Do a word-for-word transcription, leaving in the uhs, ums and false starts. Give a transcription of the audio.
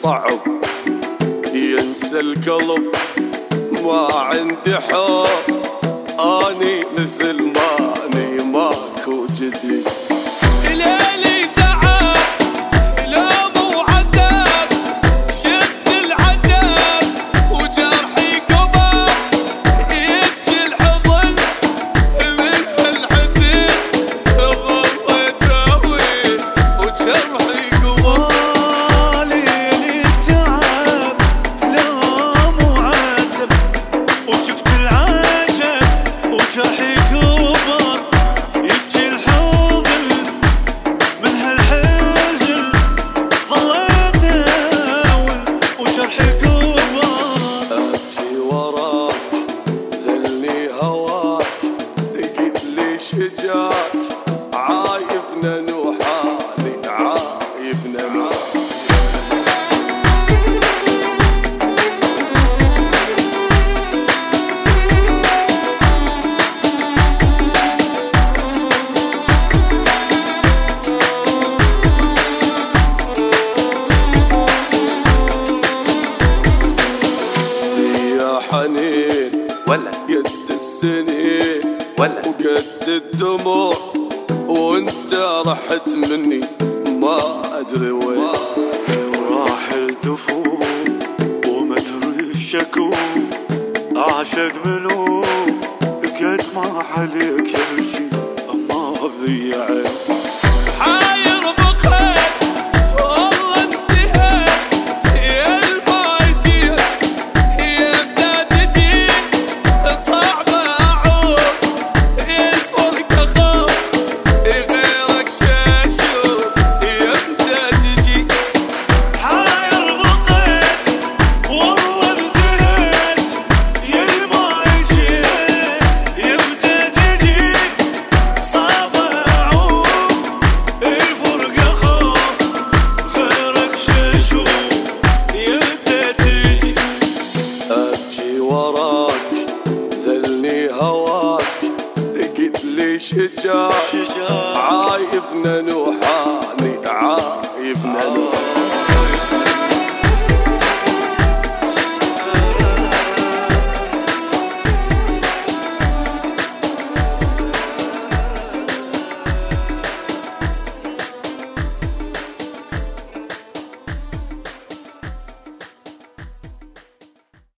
صعب ينسى القلب، ما عندي حب اني مثل ما اني ماكو جديد. ليلي تعب لوم وعذاب، شفت العجب وجرحي كبر، يبكي الحضن مثل الحزن، ظليت اهوي وجرحي كبر. ليلي تعب لوم وعذب، وشفت العجب وجرحي كبر، يبكي الحضن من هالحزن، ظليت اهون وجرحي كبر. ابكي وراك ذلني هواك، قلت لي شجاك عايفنا نوحالي، عايفنا نوحالي. حنين ولا قد السنين ولا وقد الدموع، وانت رحت مني ما ادري وين. وراح التفوق وما تدري الشكو، اعشق منو قد ما عليك يمشي، اما بي